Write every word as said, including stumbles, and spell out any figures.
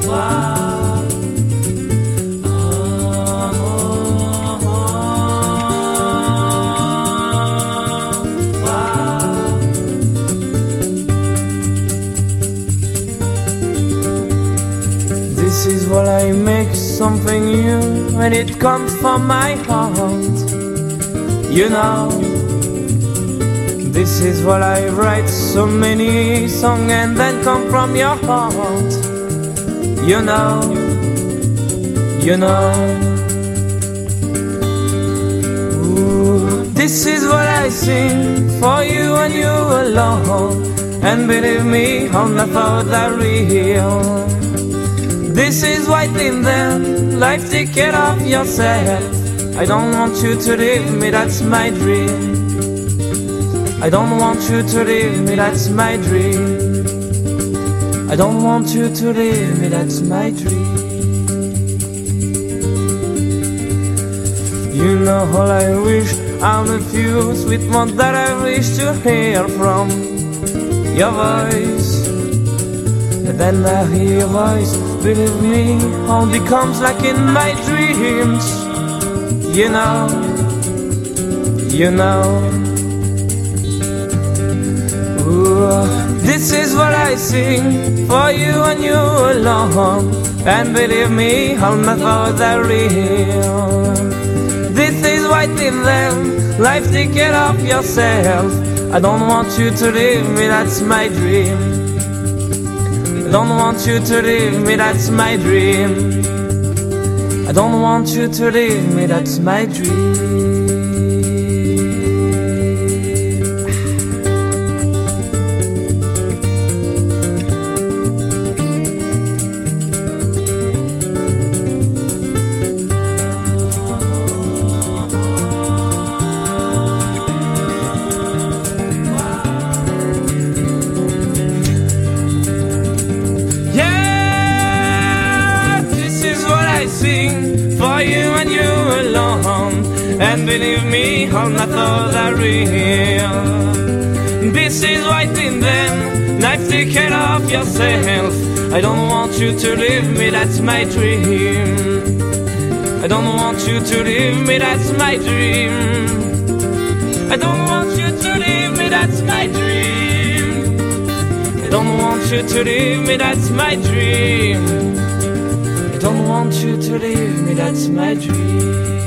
This is what I make something new, and it comes from my heart. You know, this is what I write so many songs and then come from your heart. You know, you know. Ooh, this is what I sing for you and you alone. And believe me, I'm not for that real. This is white in them, life, take care of yourself. I don't want you to leave me, that's my dream. I don't want you to leave me, that's my dream. I don't want you to leave me, that's my dream. You know all I wish, I'm a few sweet ones that I wish to hear from your voice. And then I hear your voice, believe me, all becomes like in my dreams. You know, you know. Ooh, this is what I sing for you and you alone. And believe me, I'm not for that real. This is white in them, life, take care of yourself. I don't want you to leave me, that's my dream. I don't want you to leave me, that's my dream. I don't want you to leave me, that's my dream. For you and you alone, and believe me, I'm not all that real. This is white in them, life, take care of yourself. I don't want you to leave me, that's my dream. I don't want you to leave me, that's my dream. I don't want you to leave me, that's my dream. I don't want you to leave me, that's my dream. I don't want you to leave me, that's my dream.